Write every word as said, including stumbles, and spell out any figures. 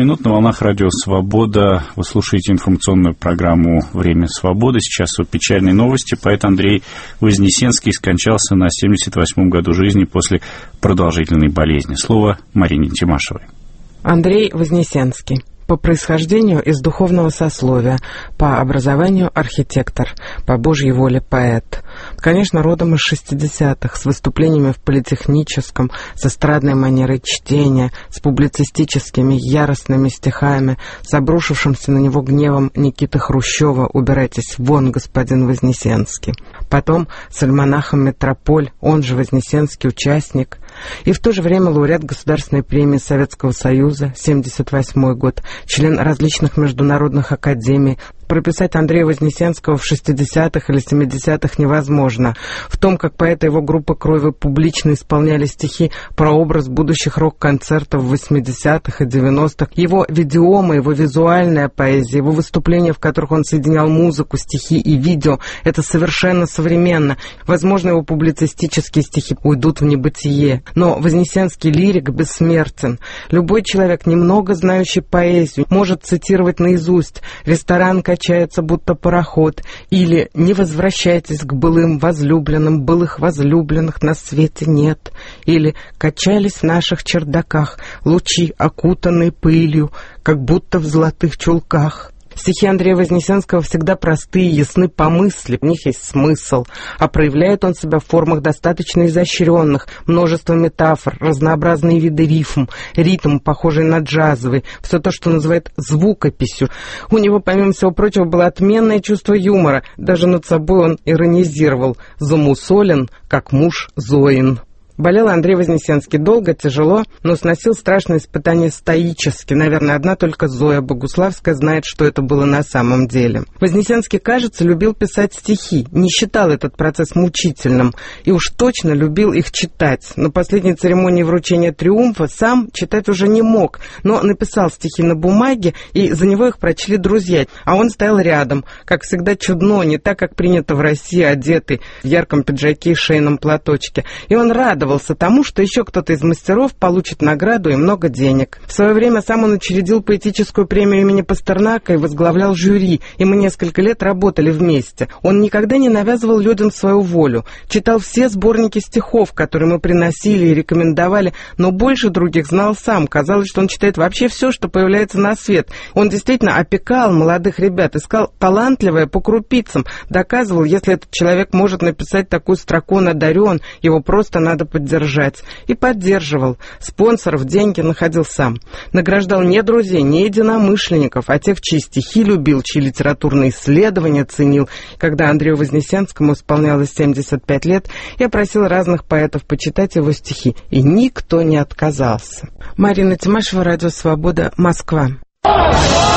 минут на волнах Радио Свобода. Вы слушаете информационную программу «Время свободы». Сейчас вот печальные новости. Поэт Андрей Вознесенский скончался на семьдесят восьмом году жизни после продолжительной болезни. Слово Марине Тимашевой. Андрей Вознесенский. По происхождению из духовного сословия, по образованию архитектор, по Божьей воле поэт. Конечно, родом из шестидесятых, с выступлениями в политехническом, с эстрадной манерой чтения, с публицистическими яростными стихами, с обрушившимся на него гневом Никиты Хрущева «Убирайтесь вон, господин Вознесенский». Потом с альманахом «Метрополь», он же Вознесенский, участник. И в то же время лауреат Государственной премии Советского Союза, семьдесят восьмой год, член различных международных академий. Прописать Андрея Вознесенского в шестидесятых или семидесятых невозможно. В том, как поэты его группы «Крови» публично исполняли стихи про образ будущих рок-концертов в восьмидесятых и девяностых, его видеомы, его визуальная поэзия, его выступления, в которых он соединял музыку, стихи и видео, это совершенно современно. Возможно, его публицистические стихи уйдут в небытие. Но Вознесенский лирик бессмертен. Любой человек, немного знающий поэзию, может цитировать наизусть «Ресторан качается, будто пароход», или «Не возвращайтесь к былым возлюбленным, былых возлюбленных на свете нет», или «Качались в наших чердаках лучи, окутанные пылью, как будто в золотых чулках». Стихи Андрея Вознесенского всегда простые, ясны по мысли, в них есть смысл, а проявляет он себя в формах достаточно изощренных, множество метафор, разнообразные виды рифм, ритм, похожий на джазовый, все то, что называют звукописью. У него, помимо всего прочего, было отменное чувство юмора, даже над собой он иронизировал: «Замусолен, как муж Зоин». Болел Андрей Вознесенский долго, тяжело, но сносил страшные испытания стоически. Наверное, одна только Зоя Богуславская знает, что это было на самом деле. Вознесенский, кажется, любил писать стихи, не считал этот процесс мучительным и уж точно любил их читать. На последней церемонии вручения триумфа сам читать уже не мог, но написал стихи на бумаге, и за него их прочли друзья, а он стоял рядом, как всегда чудно, не так, как принято в России, одетый в ярком пиджаке и шейном платочке. И он радовался тому, что еще кто-то из мастеров получит награду и много денег. В свое время сам он учредил поэтическую премию имени Пастернака и возглавлял жюри, и мы несколько лет работали вместе. Он никогда не навязывал людям свою волю, читал все сборники стихов, которые мы приносили и рекомендовали, но больше других знал сам. Казалось, что он читает вообще все, что появляется на свет. Он действительно опекал молодых ребят, искал талантливое по крупицам, доказывал, если этот человек может написать такую строку, он одарен, его просто надо поддержать. поддержать. И поддерживал. Спонсоров, деньги находил сам. Награждал не друзей, не единомышленников, а тех, чьи стихи любил, чьи литературные исследования ценил. Когда Андрею Вознесенскому исполнялось семьдесят пять лет, я просил разных поэтов почитать его стихи, и никто не отказался. Марина Тимашева, Радио Свобода, Москва.